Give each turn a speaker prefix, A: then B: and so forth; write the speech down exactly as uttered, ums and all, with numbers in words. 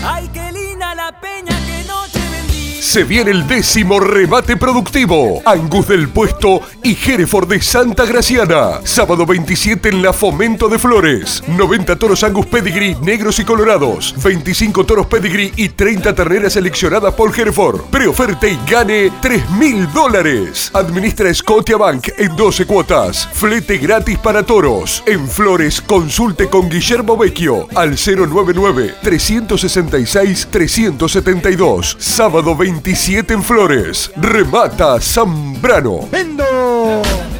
A: Ay, qué linda la peña que no te vendí.
B: Se viene el décimo remate productivo. Angus del Puesto y Hereford de Santa Graciana. Sábado veintisiete en la Fomento de Flores. noventa toros Angus Pedigree negros y colorados. veinticinco toros Pedigree y treinta terneras seleccionadas por Hereford. Preoferta y gane tres mil dólares. Administra Scotiabank en doce cuotas. Flete gratis para toros. En Flores, consulte con Guillermo Vecchio al cero nueve nueve, tres seis seis, tres siete dos. Sábado veintisiete en Flores. Remata Zambrano.
C: ¡Vendo!